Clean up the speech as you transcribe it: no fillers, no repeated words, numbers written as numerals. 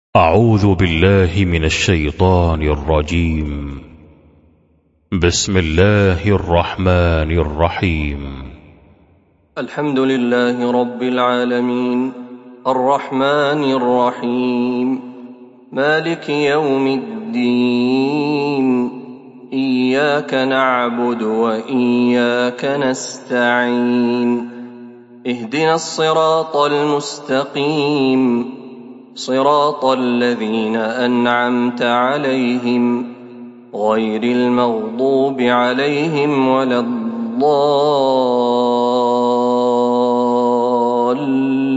أعوذ بالله من الشيطان الرجيم. بسم الله الرحمن الرحيم. الحمد لله رب العالمين، الرحمن الرحيم، مالك يوم الدين، إياك نعبد وإياك نستعين، اهدنا الصراط المستقيم، صراط الذين أنعمت عليهم غير المغضوب عليهم ولا الضالين.